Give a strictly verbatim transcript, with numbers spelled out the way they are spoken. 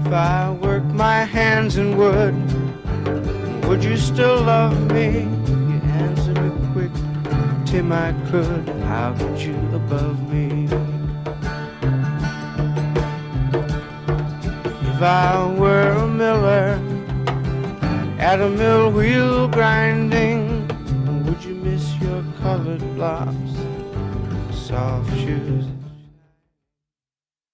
If I worked my hands in wood, would you still love me? You answer me quick, Tim, I could. How could you above me? If I were a miller at a mill wheel grinding, would you miss your colored blocks, soft shoes?